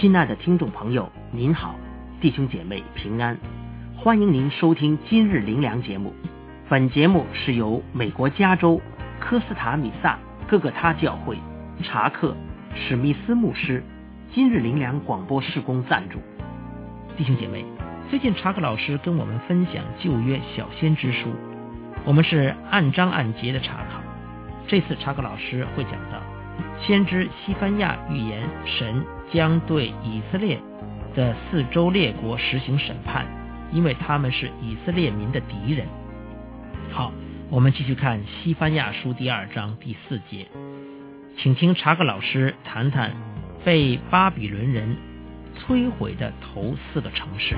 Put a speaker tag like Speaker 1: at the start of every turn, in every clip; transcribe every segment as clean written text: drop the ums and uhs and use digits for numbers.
Speaker 1: 亲爱的听众朋友，您好，弟兄姐妹平安，欢迎您收听今日灵粮节目。本节目是由美国加州科斯塔米萨各个他教会查克史密斯牧师今日灵粮广播事工赞助。弟兄姐妹，最近查克老师跟我们分享旧约小先知书，我们是按章按节的查考。这次查克老师会讲到先知西番亚预言神将对以色列的四周列国实行审判，因为他们是以色列民的敌人。好，我们继续看西番亚书第2章第4节，请听查克老师谈谈被巴比伦人摧毁的头4个城市。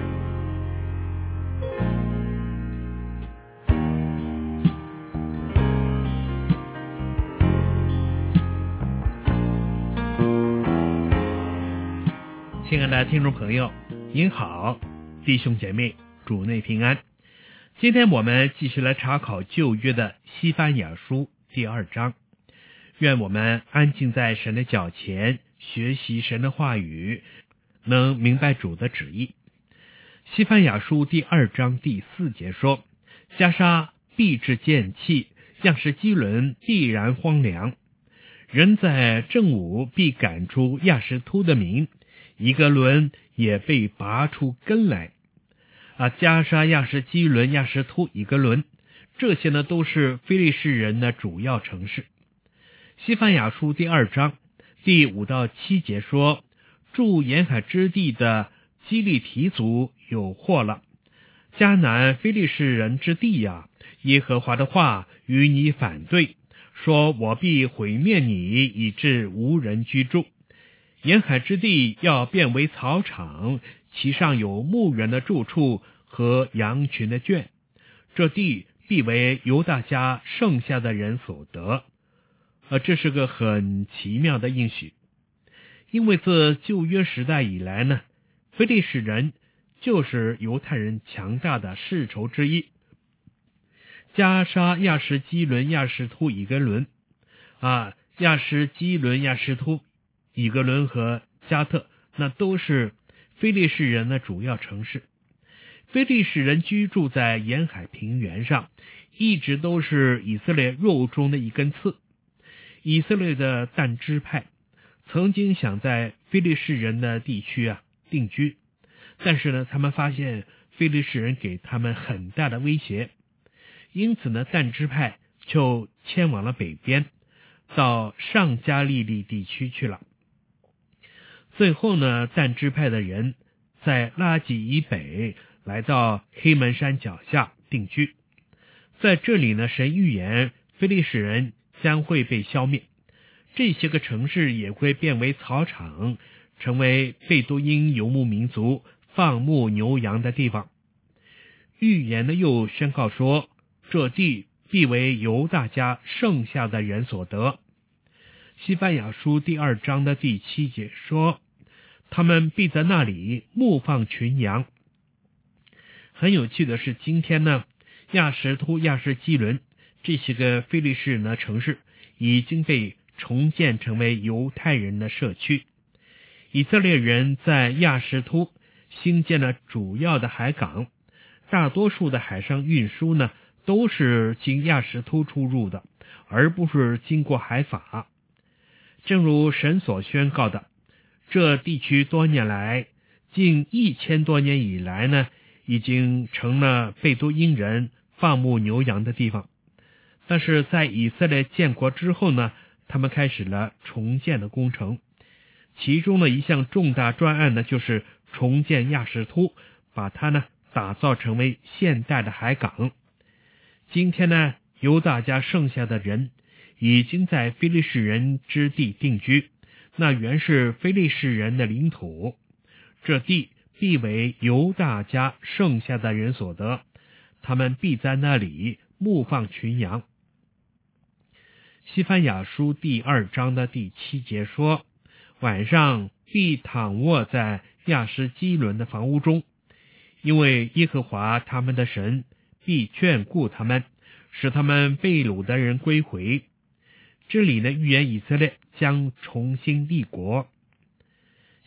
Speaker 2: 亲爱的听众朋友，您好，弟兄姐妹，主内平安。今天我们继续来查考旧约的西番雅书第2章，愿我们安静在神的脚前，学习神的话语，能明白主的旨意。西番雅书第2章第4节说，加沙必致见弃，亚实基伦必然荒凉，人在正午必赶出亚实突的民，一个轮也被拔出根来。加沙、亚实基伦、亚实突、一个轮，这些呢都是非利士人的主要城市。西番雅书第2章第5到7节说，住沿海之地的基利提族有祸了，迦南非利士人之地呀，耶和华的话与你反对，说我必毁灭你，以致无人居住。沿海之地要变为草场，其上有牧人的住处和羊群的圈，这地必为犹大家剩下的人所得。这是个很奇妙的应许，因为自旧约时代以来呢，非利士人就是犹太人强大的世仇之一。加沙、亚实基伦、亚实突、以革伦，亚实基伦、亚实突、以革伦和加特，那都是非利士人的主要城市。非利士人居住在沿海平原上，一直都是以色列肉中的一根刺。以色列的但支派曾经想在非利士人的地区定居，但是呢，他们发现非利士人给他们很大的威胁，因此呢，但支派就迁往了北边，到上加利利地区去了。最后呢，但支派的人在拉吉以北来到黑门山脚下定居。在这里呢，神预言非利士人将会被消灭，这些个城市也会变为草场，成为贝都因游牧民族放牧牛羊的地方。预言呢又宣告说，这地必为犹大家剩下的人所得。西番雅书第2章的第7节说，他们必在那里牧放群羊。很有趣的是，今天呢，亚实突、亚实基伦这些个非利士人的城市已经被重建成为犹太人的社区。以色列人在亚实突兴建了主要的海港，大多数的海上运输呢都是经亚实突出入的，而不是经过海法。正如神所宣告的，这地区多年来，近1000多年以来呢，已经成了贝都因人放牧牛羊的地方。但是在以色列建国之后呢，他们开始了重建的工程，其中的一项重大专案呢，就是重建亚实突，把它呢打造成为现代的海港。今天呢，犹大家剩下的人已经在非利士人之地定居，那原是非利士人的领土，这地必为犹大家剩下的人所得，他们必在那里牧放群羊。西番雅书第2章的第7节说，晚上必躺卧在亚实基伦的房屋中，因为耶和华他们的神必眷顾他们，使他们被掳的人归回。这里呢，预言以色列将重新立国。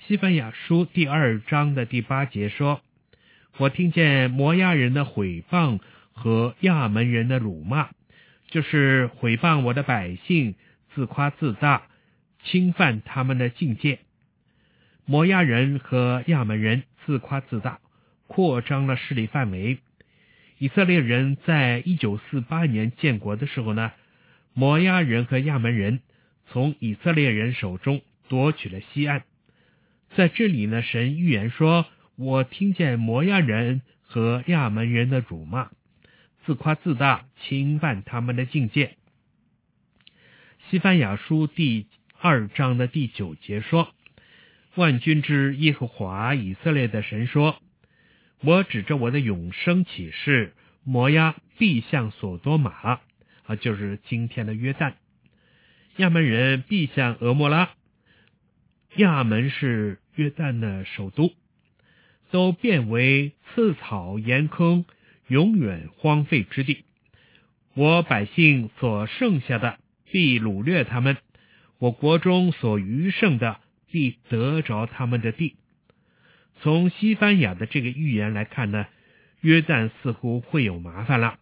Speaker 2: 西番雅书第2章的第8节说，我听见摩押人的毁谤和亚门人的辱骂，就是毁谤我的百姓，自夸自大，侵犯他们的境界。摩押人和亚门人自夸自大，扩张了势力范围。以色列人在1948年建国的时候呢，摩押人和亚门人从以色列人手中夺取了西岸。在这里呢，神预言说，我听见摩押人和亚门人的辱骂，自夸自大，侵犯他们的境界。西番雅书第2章的第9节说，万军之耶和华以色列的神说，我指着我的永生启示，摩押必向所多玛，就是今天的约旦；亚门人必向俄摩拉，亚门是约旦的首都，都变为刺草岩坑，永远荒废之地。我百姓所剩下的必掳掠他们，我国中所余剩的必得着他们的地。从西番雅的这个预言来看呢，约旦似乎会有麻烦了。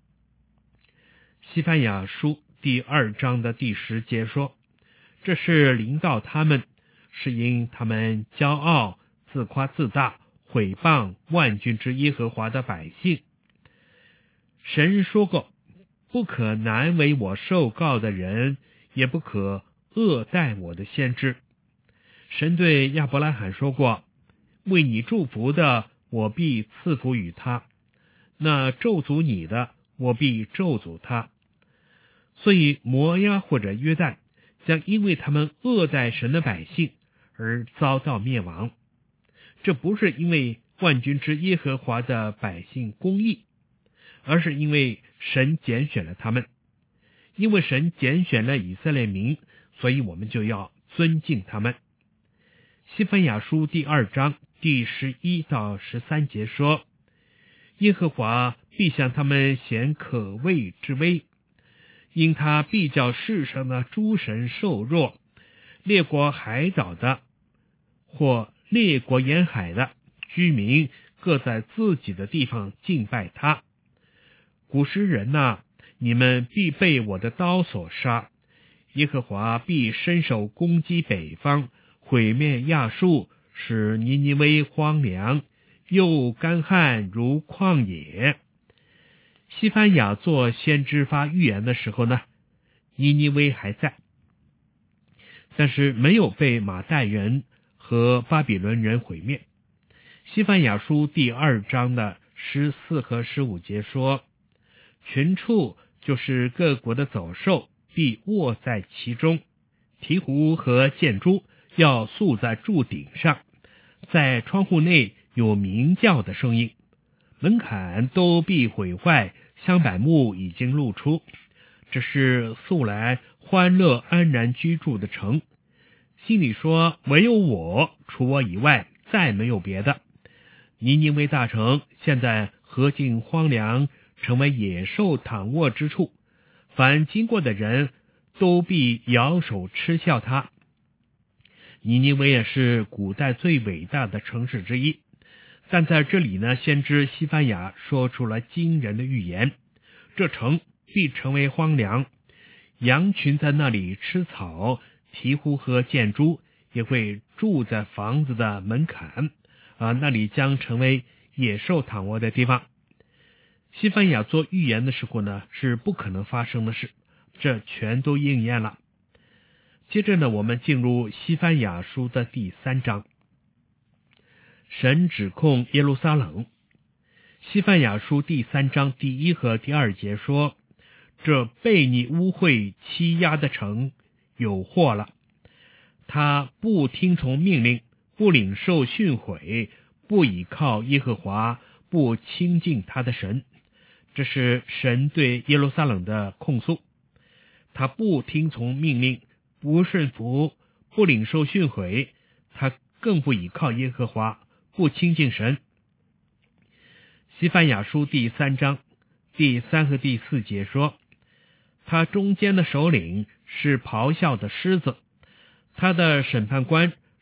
Speaker 2: 西番雅书第2章的第10节说，这是临到他们，是因他们骄傲，自夸自大，毁谤万军之耶和华的百姓。神说过，不可难为我受膏的人，也不可恶待我的先知。神对亚伯拉罕说过，为你祝福的，我必赐福与他；那咒诅你的，我必咒诅他。所以摩押或者约旦将因为他们恶待神的百姓而遭到灭亡。这不是因为万军之耶和华的百姓公义，而是因为神拣选了他们。因为神拣选了以色列民，所以我们就要尊敬他们。西番雅书第2章第11到13节说，耶和华必向他们显可畏之威，因他必叫世上的诸神瘦弱，列国海岛的或列国沿海的居民各在自己的地方敬拜他。古时人哪，你们必被我的刀所杀，耶和华必伸手攻击北方，毁灭亚述，使尼尼微荒凉，又干旱如旷野。西番雅做先知发预言的时候呢，尼尼微还在，但是没有被马代人和巴比伦人毁灭。西番雅书第2章的14和15节说，群畜就是各国的走兽必卧在其中，鹈鹕和箭猪要宿在柱顶上，在窗户内有鸣叫的声音，门槛都必毁坏，香柏木已经露出。这是素来欢乐安然居住的城，心里说，唯有我，除我以外再没有别的。尼尼微大城现在何竟荒凉，成为野兽躺卧之处，凡经过的人都必摇手嗤笑他。尼尼微也是古代最伟大的城市之一，但在这里呢，先知西番雅说出了惊人的预言，这城必成为荒凉，羊群在那里吃草，鹈鹕和箭猪也会住在房子的门槛，那里将成为野兽躺卧的地方。西番雅做预言的时候呢，是不可能发生的事，这全都应验了。接着呢，我们进入西番雅书的第3章。神指控耶路撒冷。西番雅书第3章第1和第2节说，这被你污秽欺压的城有祸了，他不听从命令，不领受训诲，不倚靠耶和华，不亲近他的神。这是神对耶路撒冷的控诉。他不听从命令，不顺服，不领受训诲，他更不倚靠耶和华，不亲近神。西番雅书第3章第3和第4节说，他中间的首领是咆哮的狮子，他的审判官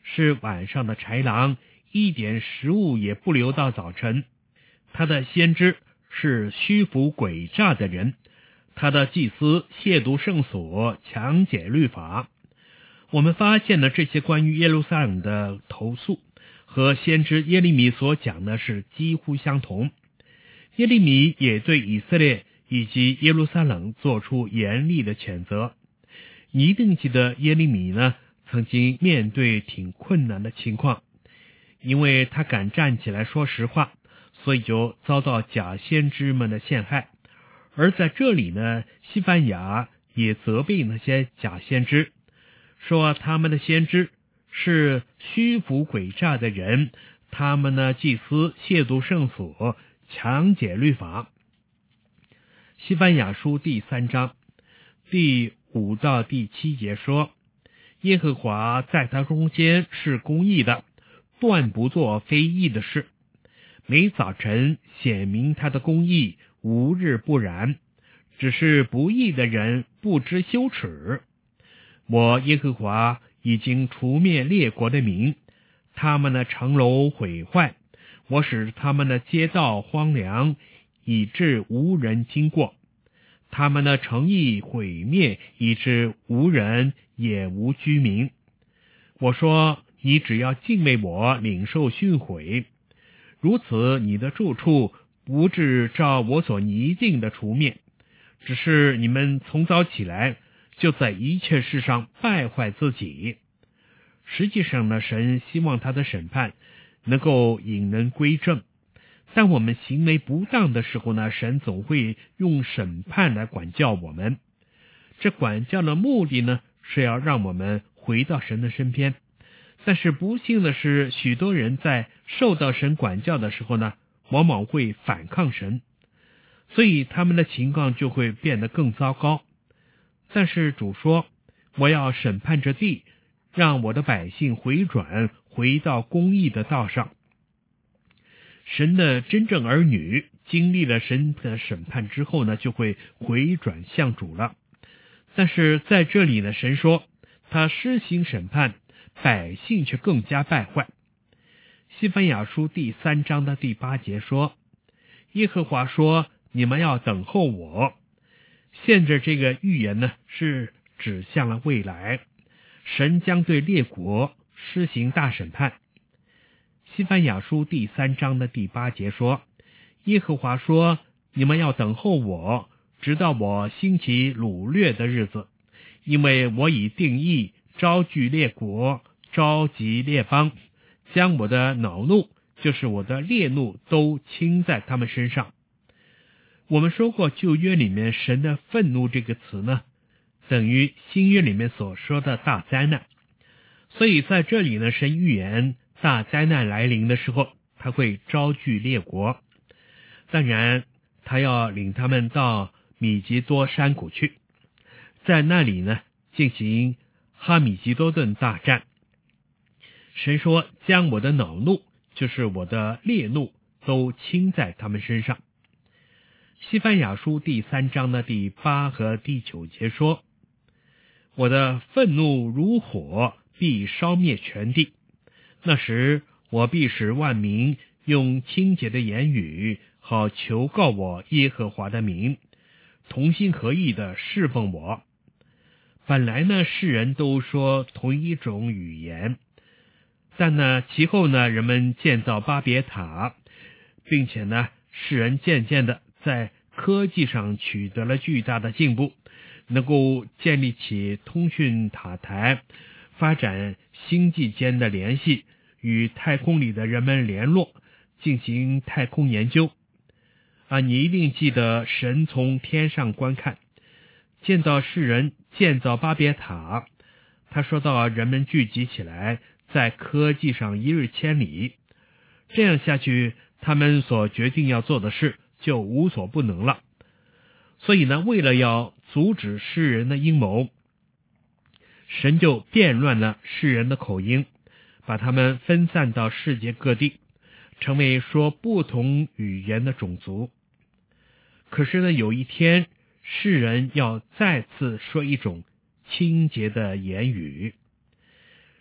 Speaker 2: 是晚上的豺狼，一点食物也不留到早晨。他的先知是虚浮诡诈的人，他的祭司亵渎圣所，强解律法。我们发现了这些关于耶路撒冷的投诉和先知耶利米所讲的是几乎相同。耶利米也对以色列以及耶路撒冷做出严厉的谴责。你一定记得耶利米呢，曾经面对挺困难的情况，因为他敢站起来说实话，所以就遭到假先知们的陷害。而在这里呢，西番雅也责备那些假先知，说他们的先知是虚浮诡诈的人，他们的祭司亵渎圣所，强解律法。西番雅书第3章第5到第7节说，耶和华在他中间是公义的，断不做非义的事。每早晨显明他的公义，无日不然。只是不义的人不知羞耻。我耶和华已经除灭列国的民，他们的城楼毁坏，我使他们的街道荒凉，以致无人经过。他们的城邑毁灭，以致无人也无居民。我说，你只要敬畏我，领受训诲，如此你的住处不至照我所拟定的除灭。只是你们从早起来，就在一切事上败坏自己。实际上呢，神希望他的审判能够引人归正，但我们行为不当的时候呢，神总会用审判来管教我们。这管教的目的呢，是要让我们回到神的身边。但是不幸的是，许多人在受到神管教的时候呢，往往会反抗神，所以他们的情况就会变得更糟糕。但是主说，我要审判这地，让我的百姓回转，回到公义的道上。神的真正儿女经历了神的审判之后呢，就会回转向主了。但是在这里呢，神说他施行审判，百姓却更加败坏。西番雅书第3章的第8节说，耶和华说，你们要等候我。现在这个预言呢，是指向了未来，神将对列国施行大审判。西番雅书第3章的第8节说，耶和华说，你们要等候我，直到我兴起掳掠的日子，因为我已定义招聚列国，召集列邦，将我的恼怒，就是我的烈怒，都倾在他们身上。我们说过，旧约里面神的愤怒这个词呢，等于新约里面所说的大灾难。所以在这里呢，神预言大灾难来临的时候，他会招聚列国。当然他要领他们到米吉多山谷去，在那里呢进行哈米吉多顿大战。神说，将我的恼怒，就是我的烈怒，都倾在他们身上。西番雅书第3章的第8和第9节说，我的愤怒如火，必烧灭全地。那时我必使万民用清洁的言语，好求告我耶和华的名，同心合意的侍奉我。本来呢，世人都说同一种语言，但呢，其后呢，人们建造巴别塔，并且呢，世人渐渐的在科技上取得了巨大的进步，能够建立起通讯塔台，发展星际间的联系，与太空里的人们联络，进行太空研究。你一定记得神从天上观看，见到世人建造巴别塔，他说到人们聚集起来，在科技上一日千里，这样下去，他们所决定要做的事就无所不能了。所以呢，为了要阻止世人的阴谋，神就变乱了世人的口音，把他们分散到世界各地，成为说不同语言的种族。可是呢，有一天世人要再次说一种清洁的言语。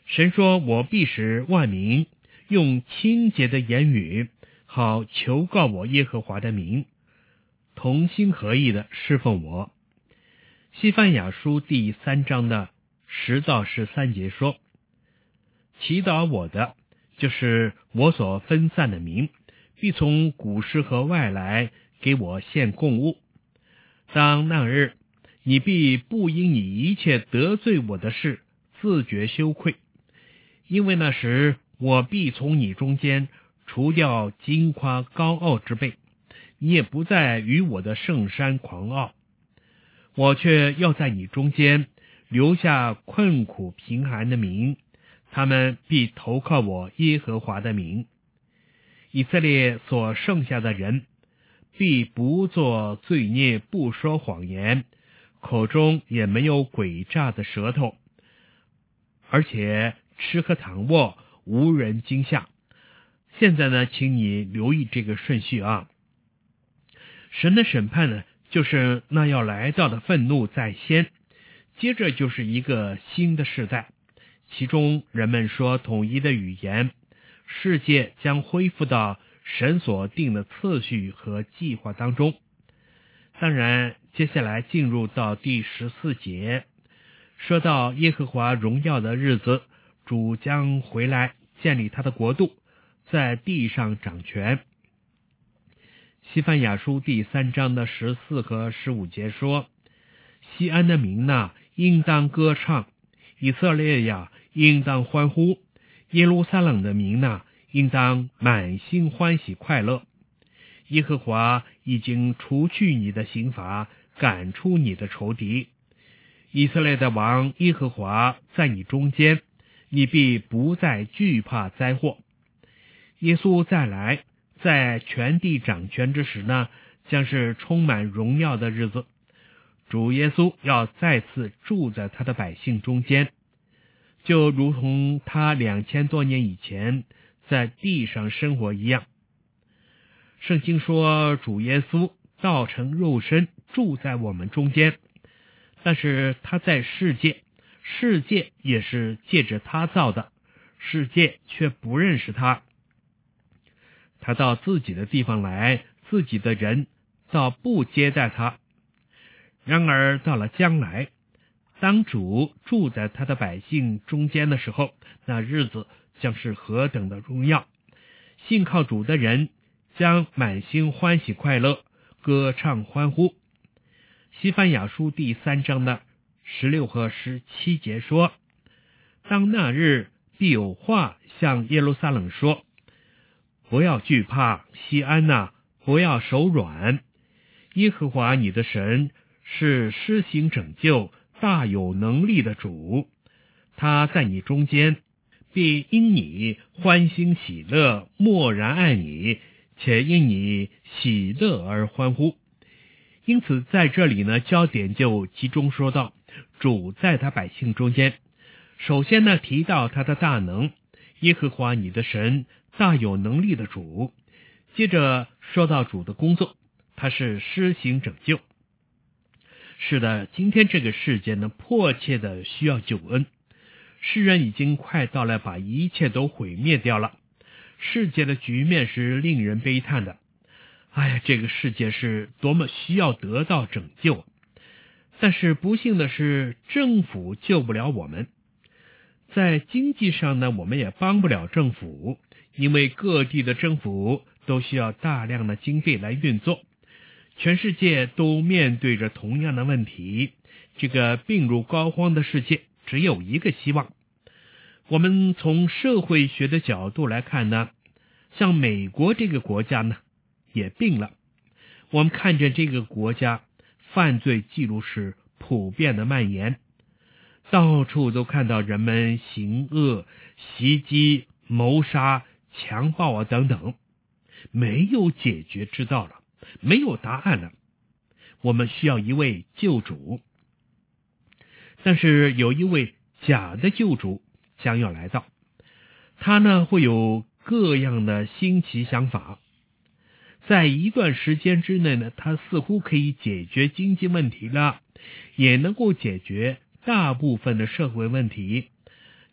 Speaker 2: 神说，我必使万民用清洁的言语，好求告我耶和华的名，同心合意的侍奉我。西番雅书第3章的10到13节说，祈祷我的，就是我所分散的民，必从古时和外来给我献供物。当那日，你必不因你一切得罪我的事自觉羞愧，因为那时我必从你中间除掉矜夸高傲之辈，你也不再与我的圣山狂傲。我却要在你中间留下困苦贫寒的民，他们必投靠我耶和华的名。以色列所剩下的人，必不作罪孽，不说谎言，口中也没有诡诈的舌头，而且吃喝躺卧，无人惊吓。现在呢，请你留意这个顺序啊。神的审判呢，就是那要来到的愤怒在先，接着就是一个新的世代，其中人们说统一的语言，世界将恢复到神所定的次序和计划当中。当然，接下来进入到第14节，说到耶和华荣耀的日子，主将回来建立他的国度，在地上掌权。西番雅书第3章的14和15节说，西安的民哪，应当歌唱，以色列呀，应当欢呼，耶路撒冷的民哪，应当满心欢喜快乐。耶和华已经除去你的刑罚，赶出你的仇敌。以色列的王耶和华在你中间，你必不再惧怕灾祸。耶稣再来，在全地掌权之时呢，将是充满荣耀的日子。主耶稣要再次住在他的百姓中间，就如同他2000多年以前在地上生活一样。圣经说，主耶稣道成肉身住在我们中间，但是他在世界，世界也是借着他造的，世界却不认识他。他到自己的地方来，自己的人倒不接待他。然而到了将来，当主住在他的百姓中间的时候，那日子将是何等的荣耀！信靠主的人将满心欢喜快乐，歌唱欢呼。西番雅书第3章的16和17节说，当那日，必有话向耶路撒冷说，不要惧怕，西安哪，不要手软。耶和华你的神是施行拯救、大有能力的主，他在你中间，必因你欢欣喜乐，默然爱你，且因你喜乐而欢呼。因此在这里呢，焦点就集中说到主在他百姓中间。首先呢，提到他的大能，耶和华你的神，大有能力的主。接着说到主的工作，他是施行拯救。是的，今天这个世界呢，迫切的需要救恩。世人已经快到了把一切都毁灭掉了，世界的局面是令人悲叹的。哎呀，这个世界是多么需要得到拯救！但是不幸的是，政府救不了我们。在经济上呢，我们也帮不了政府，因为各地的政府都需要大量的经费来运作。全世界都面对着同样的问题，这个病入膏肓的世界只有一个希望。我们从社会学的角度来看呢，像美国这个国家呢，也病了。我们看见这个国家犯罪记录是普遍的蔓延，到处都看到人们行恶、袭击、谋杀、强暴啊等等，没有解决之道了，没有答案了。我们需要一位救主，但是有一位假的救主将要来到，他呢会有各样的新奇想法。在一段时间之内呢，他似乎可以解决经济问题了，也能够解决大部分的社会问题。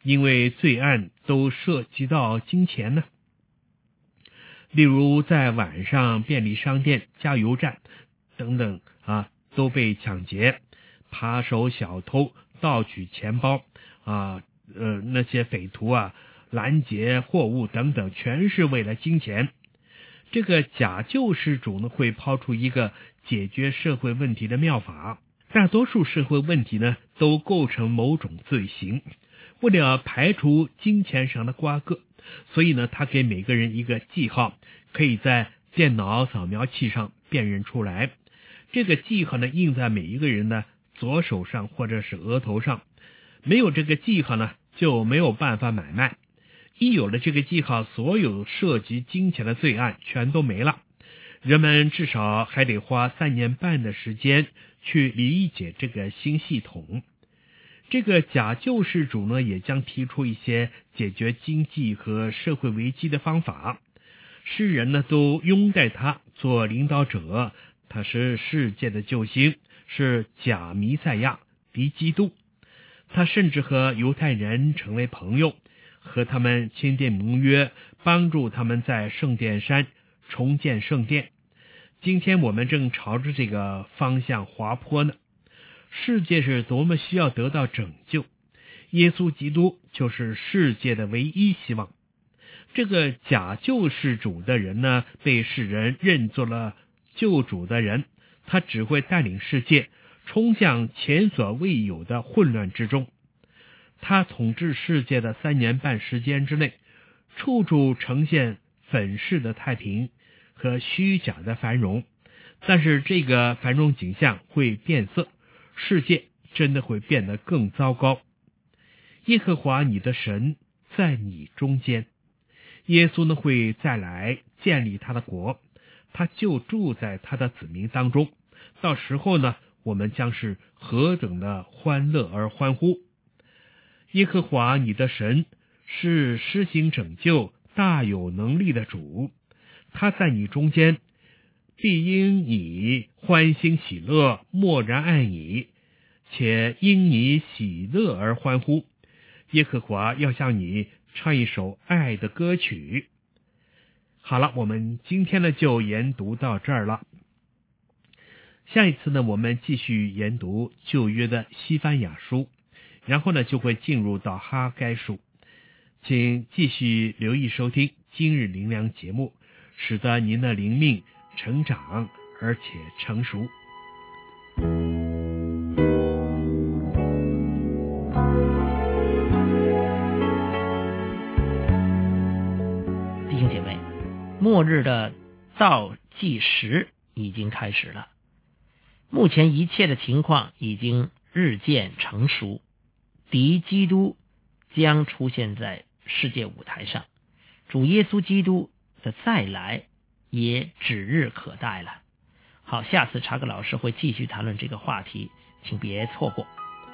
Speaker 2: 因为罪案都涉及到金钱呢？例如在晚上便利商店、加油站等等都被抢劫，扒手小偷盗取钱包那些匪徒拦截货物等等，全是为了金钱。这个假救世主呢，会抛出一个解决社会问题的妙法。大多数社会问题呢，都构成某种罪行。为了排除金钱上的瓜葛，所以呢，他给每个人一个记号，可以在电脑扫描器上辨认出来。这个记号呢，印在每一个人的左手上或者是额头上。没有这个记号呢，就没有办法买卖。一有了这个记号，所有涉及金钱的罪案全都没了。人们至少还得花3年半的时间去理解这个新系统。这个假救世主呢，也将提出一些解决经济和社会危机的方法。世人呢，都拥戴他做领导者，他是世界的救星，是假弥赛亚，敌基督。他甚至和犹太人成为朋友，和他们签订盟约，帮助他们在圣殿山重建圣殿。今天我们正朝着这个方向滑坡呢。世界是多么需要得到拯救，耶稣基督就是世界的唯一希望。这个假救世主的人呢，被世人认作了救主的人，他只会带领世界冲向前所未有的混乱之中。他统治世界的3年半时间之内，处处呈现粉饰的太平和虚假的繁荣，但是这个繁荣景象会变色，世界真的会变得更糟糕。耶和华你的神在你中间，耶稣呢会再来建立他的国，他就住在他的子民当中。到时候呢，我们将是何等的欢乐而欢呼。耶和华你的神是施行拯救、大有能力的主，他在你中间，必因你欢欣喜乐，默然爱你，且因你喜乐而欢呼。耶和华要向你唱一首爱的歌曲。好了，我们今天呢就研读到这儿了。下一次呢，我们继续研读旧约的西番雅书，然后呢就会进入到哈该书。请继续留意收听今日灵粮节目，使得您的灵命成长而且成熟。
Speaker 1: 弟兄姐妹，末日的倒计时已经开始了，目前一切的情况已经日渐成熟，敌基督将出现在世界舞台上，主耶稣基督的再来也指日可待了。好，下次查克老师会继续谈论这个话题，请别错过。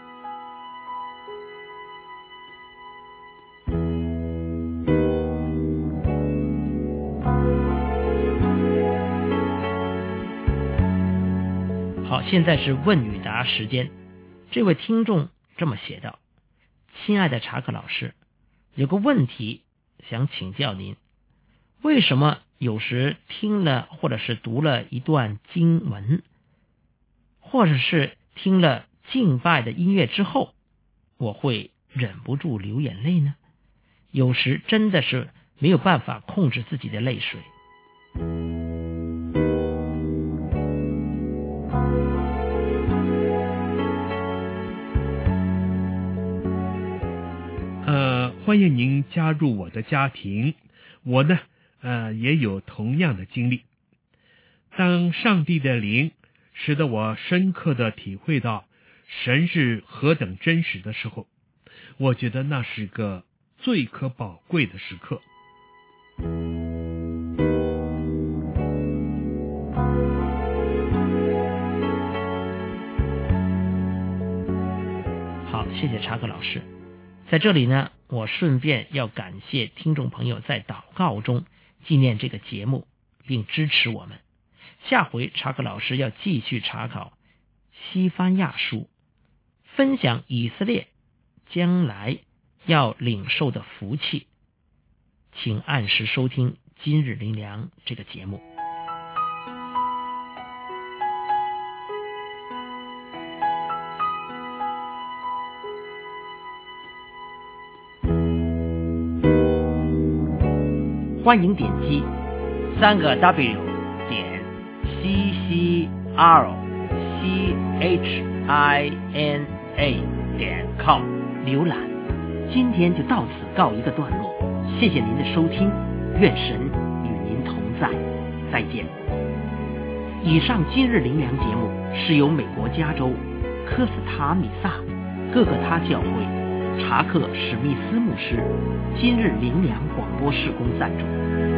Speaker 1: 好，现在是问与答时间。这位听众这么写道：亲爱的查克老师，有个问题想请教您，为什么有时听了或者是读了一段经文，或者是听了敬拜的音乐之后，我会忍不住流眼泪呢？有时真的是没有办法控制自己的泪水。
Speaker 2: 欢迎您加入我的家庭。我呢也有同样的经历。当上帝的灵使得我深刻的体会到神是何等真实的时候，我觉得那是个最可宝贵的时刻。
Speaker 1: 好，谢谢查克老师。在这里呢，我顺便要感谢听众朋友在祷告中纪念这个节目，并支持我们。下回查克老师要继续查考西番雅书，分享以色列将来要领受的福气。请按时收听今日灵粮这个节目。欢迎点击3W CCROCHINA.com 浏览。今天就到此告一个段落，谢谢您的收听，愿神与您同在，再见。以上今日灵粮节目是由美国加州科斯塔米萨各个他教会查克史密斯牧师今日灵粮广播事工赞助。